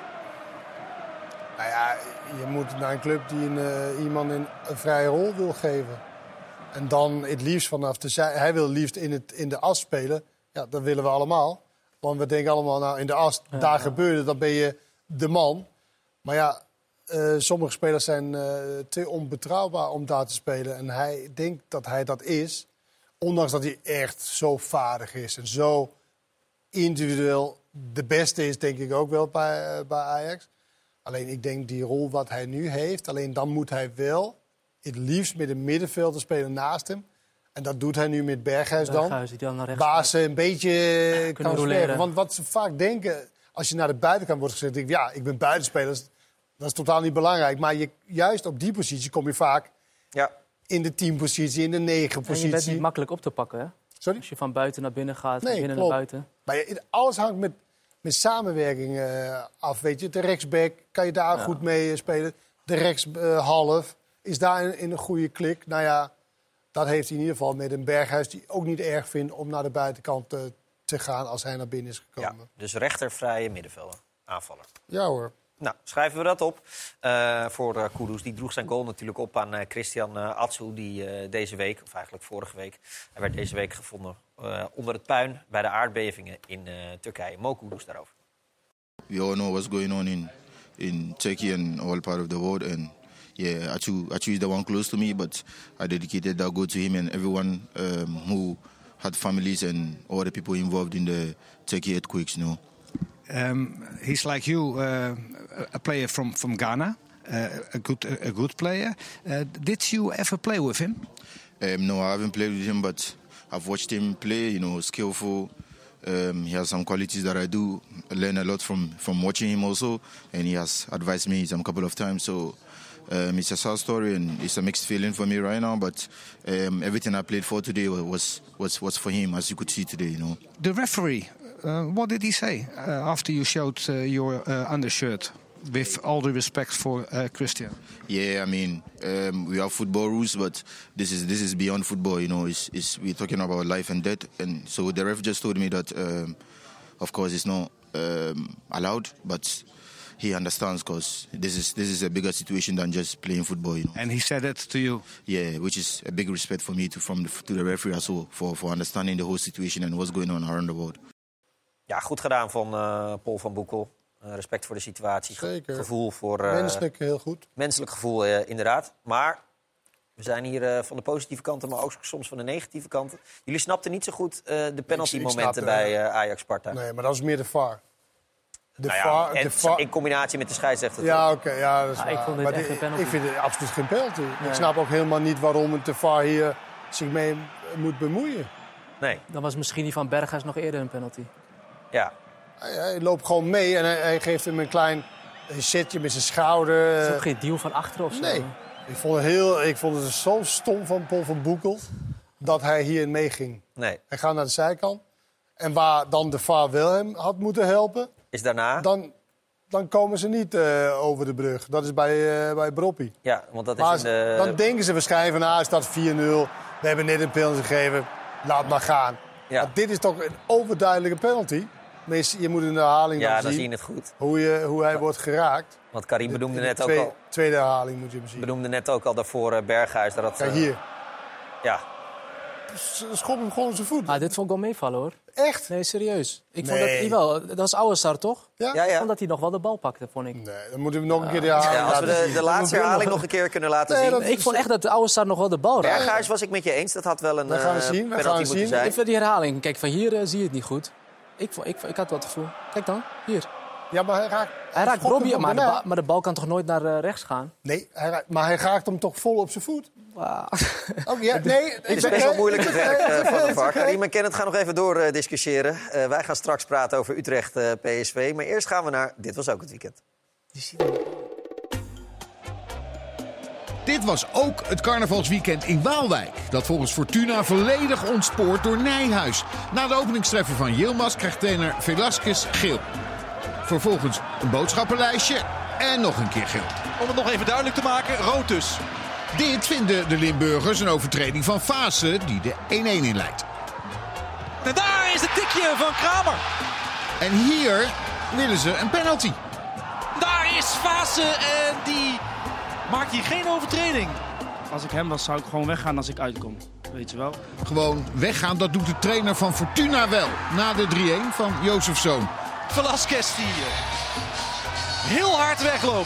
Nou ja, je moet naar een club die een, uh, iemand een, een vrije rol wil geven. En dan het liefst vanaf de zij... Hij wil liefst in, het, in de as spelen. Ja, dat willen we allemaal. Want we denken allemaal, nou in de as, ja, daar ja. gebeurde, dan ben je de man. Maar ja, uh, sommige spelers zijn uh, te onbetrouwbaar om daar te spelen. En hij denkt dat hij dat is. Ondanks dat hij echt zo vaardig is en zo individueel de beste is, denk ik ook wel bij, uh, bij Ajax. Alleen ik denk die rol wat hij nu heeft, alleen dan moet hij wel het liefst met een middenvelder spelen naast hem. En dat doet hij nu met Berghuis dan. Berghuis, die dan naar rechts waar ze een beetje ja, kan swerven. Want wat ze vaak denken, als je naar de buitenkant wordt gezet, denk ik, ja, ik ben buitenspeler. Dat is totaal niet belangrijk. Maar je, juist op die positie kom je vaak ja. in de tienpositie, in de negenpositie. En je bent niet makkelijk op te pakken, hè? Sorry? Als je van buiten naar binnen gaat, nee, van binnen klopt. naar buiten. Maar je, alles hangt met, met samenwerking uh, af, weet je. De rechtsback, kan je daar ja. goed mee spelen. De rechtshalf, uh, is daar in, in een goede klik. Nou ja, dat heeft hij in ieder geval met een Berghuis die ook niet erg vindt om naar de buitenkant uh, te gaan als hij naar binnen is gekomen. Ja, dus rechtervrije middenvelder, aanvaller. Ja hoor. Nou, schrijven we dat op uh, voor uh, Kudus. Die droeg zijn goal natuurlijk op aan uh, Christian uh, Atsu, die uh, deze week, of eigenlijk vorige week, hij werd deze week gevonden uh, onder het puin bij de aardbevingen in uh, Turkije. Mo Kudus daarover. We all know what's going on in, in Turkey and all part of the world. And yeah, Atsu, Atsu is the one close to me, but I dedicated that goal to him and everyone um, who had families and all the people involved in the Turkey earthquakes, you know. Um, he's like you, uh, a player from, from Ghana, uh, a good a good player. Uh, did you ever play with him? Um, no, I haven't played with him, but I've watched him play. You know, skillful. Um, he has some qualities that I do learn a lot from from watching him also, and he has advised me some couple of times. So um, it's a sad story, and it's a mixed feeling for me right now. But um, everything I played for today was was was for him, as you could see today. You know, the referee. Uh, what did he say uh, after you showed uh, your uh, undershirt? With all the respect for uh, Christian. Yeah, I mean, um, we have football rules, but this is this is beyond football. You know, it's, it's we're talking about life and death, and so the ref just told me that, um, of course, it's not um, allowed, but he understands because this is this is a bigger situation than just playing football. You know. And he said that to you. Yeah, which is a big respect for me to from the, to the referee as well for for understanding the whole situation and what's going on around the world. Ja, goed gedaan van uh, Paul van Boekel. Uh, respect voor de situatie. Zeker. Gevoel voor... Uh, menselijk heel goed. Menselijk gevoel, uh, inderdaad. Maar we zijn hier uh, van de positieve kanten, maar ook soms van de negatieve kanten. Jullie snapten niet zo goed uh, de penalty-momenten bij uh, Ajax-Sparta. Nee, maar dat is meer de V A R. De nou ja, V A R, en de V A R... in combinatie met de scheidsrechter. Ja, oké. Okay, ja, dat is ah, waar. ik vond dit maar echt die, geen penalty. Ik vind het absoluut geen penalty. Nee. Ik snap ook helemaal niet waarom het de V A R hier zich mee moet bemoeien. Nee. Dan was misschien die van Berghuis nog eerder een penalty. Ja. Hij, hij loopt gewoon mee en hij, hij geeft hem een klein zetje met zijn schouder. Het is ook geen duw van achteren of zo. Nee. Ik vond het, heel, ik vond het zo stom van Paul van Boekel dat hij hierin meeging. Nee. Hij gaat naar de zijkant. En waar dan de V A R wel hem had moeten helpen... Is daarna? Dan, dan komen ze niet uh, over de brug. Dat is bij, uh, bij Broppie. Ja, want dat maar is in de... Dan denken ze waarschijnlijk van, ah, is dat vier nul. We hebben net een penalty gegeven. Laat maar gaan. Ja. Maar dit is toch een overduidelijke penalty. Je moet in de herhaling ja, dan, dan zien zie je het goed. Hoe, je, hoe hij wordt geraakt. Want Karim benoemde net twee, ook al... tweede herhaling moet je hem zien. Benoemde net ook al daarvoor uh, Berghuis. Dat, Kijk uh, hier. Ja. schop hem gewoon zijn voet. Ah, dit vond ik wel meevallen, hoor. Echt? Nee, serieus. Ik Nee. vond dat, jawel, dat was Ouwesar, toch? Ja? Ja, Ik ja. vond dat hij nog wel de bal pakte, vond ik. Nee, dan moeten we nog een keer de herhaling Ja, als we laten de, zien. de laatste Dan herhaling nog- nog een keer kunnen laten Nee, zien. dat- Ik vond echt dat de Ouwesar nog wel de bal raakte. Berghuis was ik met je eens. Dat had wel een We gaan eh, zien, we penalty gaan moeten zien. zijn. Ik vind die herhaling, kijk, van hier uh, zie je het niet goed. Ik, vond- ik, ik had wel het gevoel. Kijk dan, hier. Ja, maar hij raakt... Hij raakt schopt hem Robbie, toch maar de, daarna? ba- maar de bal kan toch nooit naar uh, rechts gaan? Nee, hij raakt, maar hij raakt hem toch vol op zijn voet? Wow. Oh, ja, nee, Het is best wel moeilijk het werk uh, van de V A R. Karim en Kenneth gaan nog even door uh, discussiëren. Uh, wij gaan straks praten over Utrecht uh, P S V. Maar eerst gaan we naar Dit Was Ook Het Weekend. Dit was ook het carnavalsweekend in Waalwijk. Dat volgens Fortuna volledig ontspoord door Nijhuis. Na de openingstreffer van Yilmaz krijgt trainer Velasquez geel. Vervolgens een boodschappenlijstje en nog een keer geel. Om het nog even duidelijk te maken, rood dus. Dit vinden de Limburgers een overtreding van Fase die de één-één inleidt. En daar is het tikje van Kramer. En hier willen ze een penalty. Daar is Fase en die maakt hier geen overtreding. Als ik hem was, zou ik gewoon weggaan als ik uitkom. Weet je wel. Gewoon weggaan, dat doet de trainer van Fortuna wel. Na de drie-één van Jozefzoon. Velasquez die heel hard wegloopt.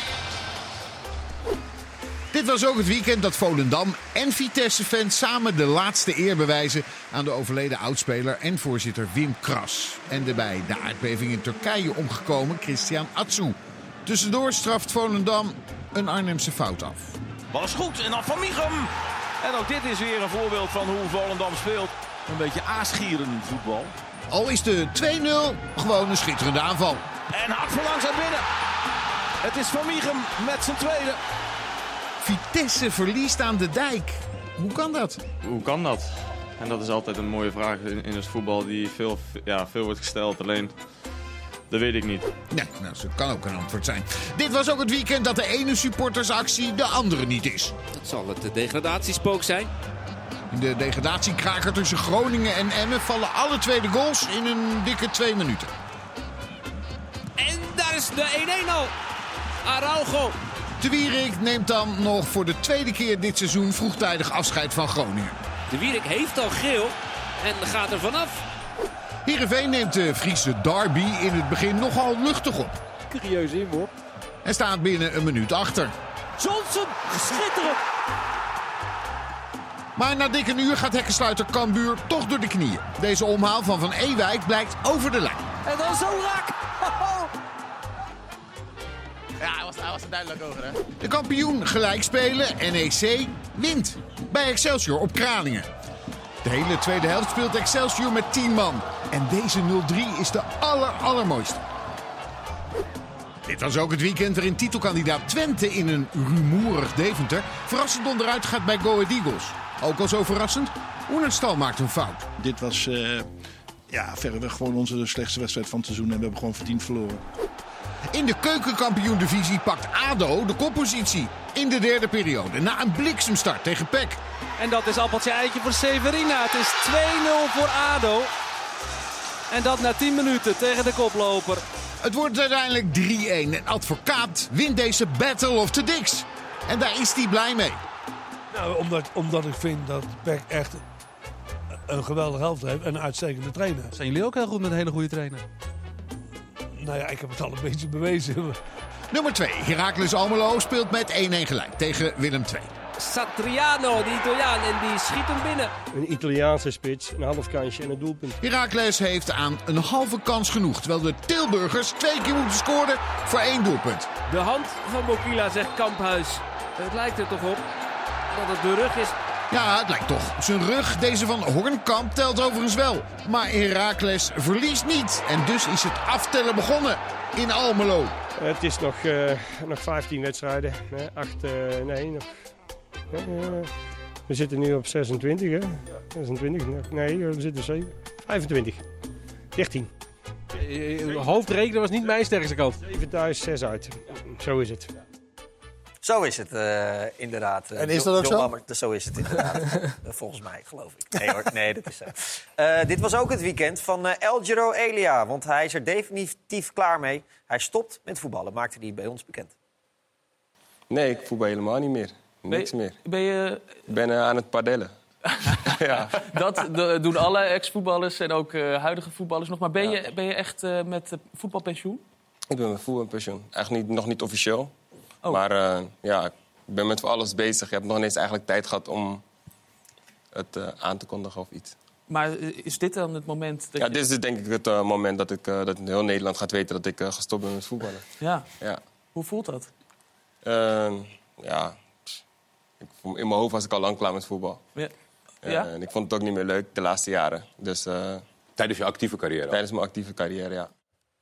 Dit was ook het weekend dat Volendam en Vitesse-fans samen de laatste eer bewijzen aan de overleden oudspeler en voorzitter Wim Kras. En de bij de aardbeving in Turkije omgekomen Christian Atsu. Tussendoor straft Volendam een Arnhemse fout af. Bal is goed en dan Van Michum. En ook dit is weer een voorbeeld van hoe Volendam speelt. Een beetje aasgieren voetbal. Al is de twee nul gewoon een schitterende aanval. En hard voorlangs naar binnen. Het is Van Michum met zijn tweede. Vitesse verliest aan de dijk. Hoe kan dat? Hoe kan dat? En dat is altijd een mooie vraag in, in het voetbal die veel, ja, veel wordt gesteld. Alleen, dat weet ik niet. Nee, nou, dat kan ook een antwoord zijn. Dit was ook het weekend dat de ene supportersactie de andere niet is. Dat zal het degradatiespook zijn. In de degradatiekraker tussen Groningen en Emmen vallen alle twee de goals in een dikke twee minuten. En daar is de één-één al. Araujo. De Wierik neemt dan nog voor de tweede keer dit seizoen vroegtijdig afscheid van Groningen. De Wierik heeft al geel en gaat er vanaf. Heerenveen neemt de Friese derby in het begin nogal luchtig op. Curieuze inworp. En staat binnen een minuut achter. Johnson, schitterend. Maar na dik een uur gaat hekkensluiter Cambuur toch door de knieën. Deze omhaal van Van Ewijk blijkt over de lijn. En dan zo raak. Ja, hij was, hij was er duidelijk over, hè? De kampioen gelijk spelen, N E C wint. Bij Excelsior op Kralingen. De hele tweede helft speelt Excelsior met tien man. En deze nul drie is de aller, allermooiste. Dit was ook het weekend waarin titelkandidaat Twente in een rumoerig Deventer verrassend onderuit gaat bij Go Ahead Eagles. Ook al zo verrassend, Oenerstal maakt een fout. Dit was uh, ja, verreweg gewoon onze slechtste wedstrijd van het seizoen. En we hebben gewoon verdiend verloren. In de keukenkampioen-divisie pakt ADO de koppositie in de derde periode. Na een bliksemstart tegen P E C. En dat is appeltje eitje voor Severina. Het is twee nul voor ADO. En dat na tien minuten tegen de koploper. Het wordt uiteindelijk drie-één. En Advocaat wint deze Battle of the Dicks. En daar is hij blij mee. Nou, omdat, omdat ik vind dat P E C echt een geweldige helft heeft en een uitstekende trainer. Zijn jullie ook heel goed met een hele goede trainer? Nou ja, ik heb het al een beetje bewezen. Nummer twee. Heracles Almelo speelt met één-één gelijk tegen Willem twee. Satriano, die Italiaan, en die schiet hem binnen. Een Italiaanse spits, een halfkansje en een doelpunt. Heracles heeft aan een halve kans genoeg. Terwijl de Tilburgers twee keer moeten scoren voor één doelpunt. De hand van Bokila, zegt Kamphuis. Het lijkt er toch op dat het de rug is. Ja, het lijkt toch. Zijn rug, deze van Hornkamp, telt overigens wel. Maar Heracles verliest niet. En dus is het aftellen begonnen in Almelo. Het is nog, uh, nog vijftien wedstrijden. Nee, acht, uh, nee, nog... Uh, we zitten nu op zesentwintig, hè? zesentwintig, nee, we zitten zeven, vijfentwintig. dertien. Uh, hoofdrekenen was niet mijn sterkste kant. zeven thuis, zes uit. Zo is het. Zo is het uh, inderdaad. En is dat ook John zo? Bammer, zo is het inderdaad. Volgens mij, geloof ik. Nee hoor, nee, dat is zo. Uh, dit was ook het weekend van uh, El Giro Elia. Want hij is er definitief klaar mee. Hij stopt met voetballen, maakte hij bij ons bekend. Nee, ik voetbal helemaal niet meer. Niks ben je, meer. Ben je... Ik ben uh, aan het padellen. Ja. Dat de, doen alle ex-voetballers en ook uh, huidige voetballers nog. Maar ben, ja. je, ben je echt uh, met uh, voetbalpensioen? Ik ben met voetbalpensioen. Echt niet, nog niet officieel. Oh. Maar uh, ja, ik ben met voor alles bezig. Je hebt nog ineens eigenlijk tijd gehad om het uh, aan te kondigen of iets. Maar is dit dan het moment... Dat ja, je... dit is denk ik het uh, moment dat, ik, uh, dat heel Nederland gaat weten dat ik uh, gestopt ben met voetballen. Ja. ja. Hoe voelt dat? Uh, ja, ik, in mijn hoofd was ik al lang klaar met voetbal. Ja. Uh, ja? En ik vond het ook niet meer leuk de laatste jaren. Dus, uh, tijdens je actieve carrière? Tijdens mijn actieve carrière, ja.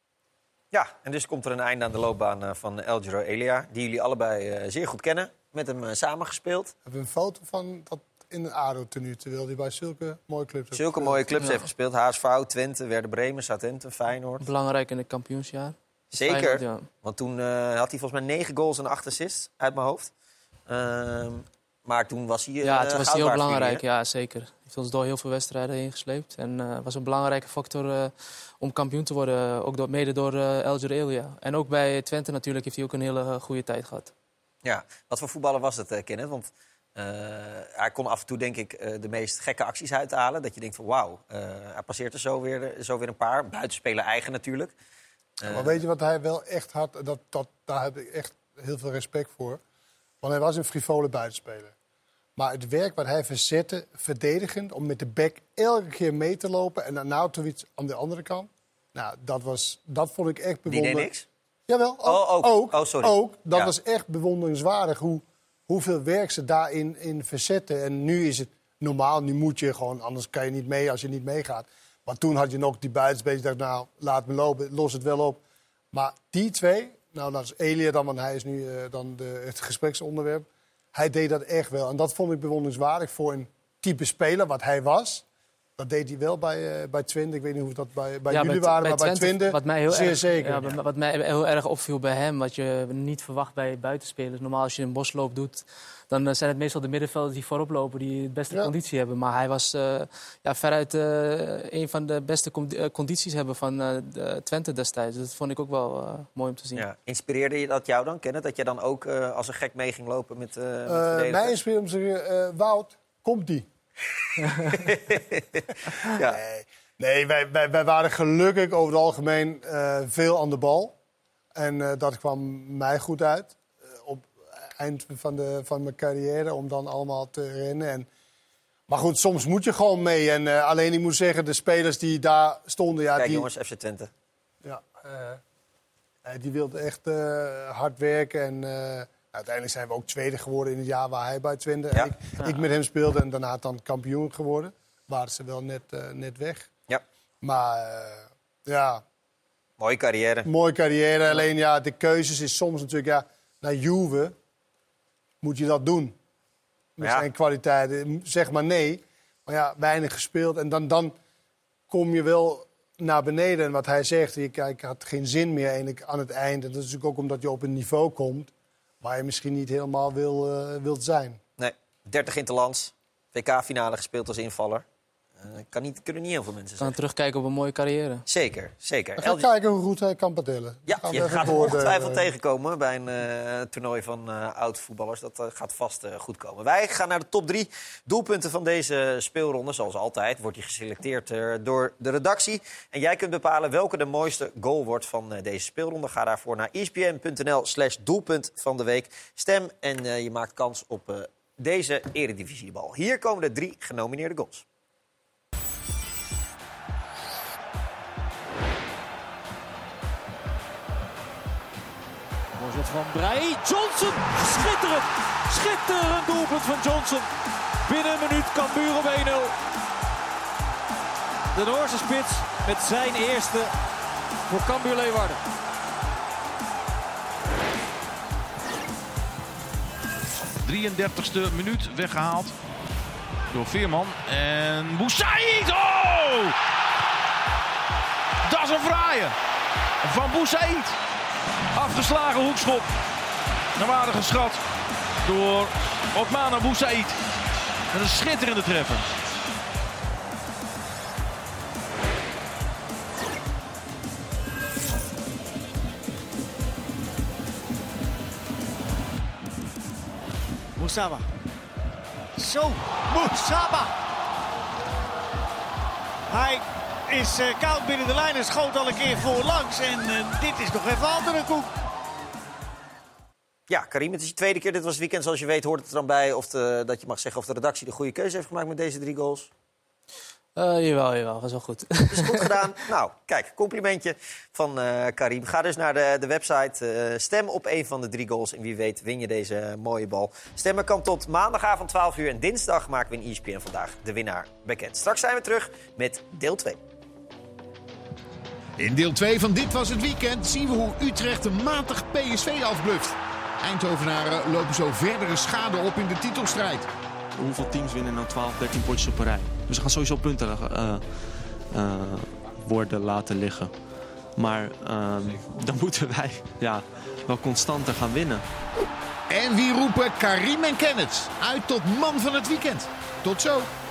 Ja, en dus komt er een einde aan de loopbaan van El Giro Elia, die jullie allebei uh, zeer goed kennen. Met hem uh, samengespeeld. Hebben we een foto van dat in een A D O-tenue, terwijl hij bij zulke mooie clubs heeft Zulke mooie clubs ja. heeft gespeeld. H S V, Twente, Werder Bremen, Southampton, Feyenoord. Belangrijk in het kampioensjaar. Zeker, Feyenoord, ja. Want toen uh, had hij volgens mij negen goals en acht assists uit mijn hoofd. Uh, maar toen was hij uh, Ja, toen was hij heel belangrijk, jullie, ja zeker. Hij heeft ons door heel veel wedstrijden heen gesleept. En uh, was een belangrijke factor uh, om kampioen te worden. Ook door, mede door uh, El Giro Elia. En ook bij Twente natuurlijk heeft hij ook een hele uh, goede tijd gehad. Ja, wat voor voetballer was het, uh, Kenneth? Want uh, hij kon af en toe denk ik uh, de meest gekke acties uithalen. Dat je denkt van wauw, uh, hij passeert er zo weer, zo weer een paar. Buitenspeler eigen natuurlijk. Uh, maar weet je wat hij wel echt had? Dat, dat, daar heb ik echt heel veel respect voor. Want hij was een frivole buitenspeler. Maar het werk wat hij verzette, verdedigend, om met de bek elke keer mee te lopen en dan Nautovic aan de andere kant. Nou, dat, was, dat vond ik echt bewonderend. Die deed niks? Jawel, ook. Oh, ook. ook, oh, sorry. ook dat ja. was echt bewonderenswaardig hoe, hoeveel werk ze daarin in verzetten. En nu is het normaal, nu moet je gewoon, anders kan je niet mee als je niet meegaat. Maar toen had je nog die buitenspeler die dacht, nou, laat me lopen, los het wel op. Maar die twee, nou dat is Elia dan, want hij is nu uh, dan de, het gespreksonderwerp. Hij deed dat echt wel. En dat vond ik bewonderenswaardig voor een type speler, wat hij was. Dat deed hij wel bij, uh, bij Twente. Ik weet niet hoe dat bij, bij ja, jullie bij, waren, bij maar bij Twente, Twente wat mij heel zeer erg, zeker. Ja, ja. Wat mij heel erg opviel bij hem, wat je niet verwacht bij buitenspelers. Normaal als je een bosloop doet, dan uh, zijn het meestal de middenvelders die voorop lopen, die de beste ja. conditie hebben. Maar hij was uh, ja, veruit uh, een van de beste condities hebben van uh, de Twente destijds. Dat vond ik ook wel uh, mooi om te zien. Ja. Inspireerde je dat jou dan, Kenneth? Dat je dan ook uh, als een gek mee ging lopen met, uh, met uh, Mij inspireerde om te zeggen, uh, Wout, komt die? ja. Nee, nee wij, wij, wij waren gelukkig over het algemeen uh, veel aan de bal. En uh, dat kwam mij goed uit. Uh, op het eind van, de, van mijn carrière, om dan allemaal te rennen. En, maar goed, soms moet je gewoon mee. En uh, alleen ik moet zeggen, de spelers die daar stonden... Ja, Kijk die, jongens, F C Twente. Ja, uh, die wilden echt uh, hard werken. En uh, uiteindelijk zijn we ook tweede geworden in het jaar waar hij bij Twente. Ja. Ik, ja. ik met hem speelde en daarna dan kampioen geworden. Waren ze wel net, uh, net weg. Ja. Maar uh, ja... Mooie carrière. Mooie carrière. Ja. Alleen ja, de keuzes is soms natuurlijk... Ja, naar Juve moet je dat doen. Met ja. zijn kwaliteiten. Zeg maar nee. Maar ja, weinig gespeeld. En dan, dan kom je wel naar beneden. En wat hij zegt, ik, ik had geen zin meer eigenlijk aan het eind. En dat is natuurlijk ook omdat je op een niveau komt... waar je misschien niet helemaal wil, uh, wilt zijn. Nee, dertig interlands. W K-finale gespeeld als invaller. Uh, kan niet, kunnen niet heel veel mensen kan terugkijken op een mooie carrière. Zeker, zeker. We gaan kijken hoe goed hij kan padellen. Ja, je gaat hem ongetwijfeld uh, tegenkomen bij een uh, toernooi van uh, oud-voetballers. Dat uh, gaat vast uh, goed komen. Wij gaan naar de top drie doelpunten van deze speelronde. Zoals altijd wordt die geselecteerd uh, door de redactie. En jij kunt bepalen welke de mooiste goal wordt van uh, deze speelronde. Ga daarvoor naar e s p n punt n l slash doelpunt van de week. Stem en uh, je maakt kans op uh, deze eredivisiebal. Hier komen de drie genomineerde goals. Voorzet van Brei. Johnson. Schitterend. Schitterend doelpunt van Johnson. Binnen een minuut Cambuur op één nul. De Noorse spits met zijn eerste voor Cambuur Leeuwarden. drieëndertigste minuut weggehaald door Veerman. En Boussaïd! Oh! Dat is een fraaie van Boussaïd. Afgeslagen hoekschop. Naar waarde geschat door Otmane Boussaïd. Met een schitterende treffer. Moussaba. Zo, Moussaba. Hij is uh, koud binnen de lijn en schoot al een keer voorlangs. En uh, dit is nog even andere koek. Ja, Karim, het is je tweede keer. Dit was het weekend. Zoals je weet hoort het er dan bij of de, dat je mag zeggen of de redactie de goede keuze heeft gemaakt met deze drie goals. Uh, jawel, jawel. Was wel goed. Dat is goed gedaan. Nou, kijk, complimentje van uh, Karim. Ga dus naar de, de website. Uh, stem op een van de drie goals. En wie weet win je deze mooie bal. Stemmen kan tot maandagavond twaalf uur. En dinsdag maken we in E S P N Vandaag de winnaar bekend. Straks zijn we terug met deel twee. In deel twee van Dit Was Het Weekend zien we hoe Utrecht een matig P S V afbluft. Eindhovenaren lopen zo verdere schade op in de titelstrijd. Hoeveel teams winnen nou twaalf, dertien potjes op een rij? Dus ze gaan sowieso punten uh, uh, worden laten liggen. Maar uh, dan moeten wij ja, wel constanter gaan winnen. En wie roepen Karim en Kenneth uit tot man van het weekend. Tot zo!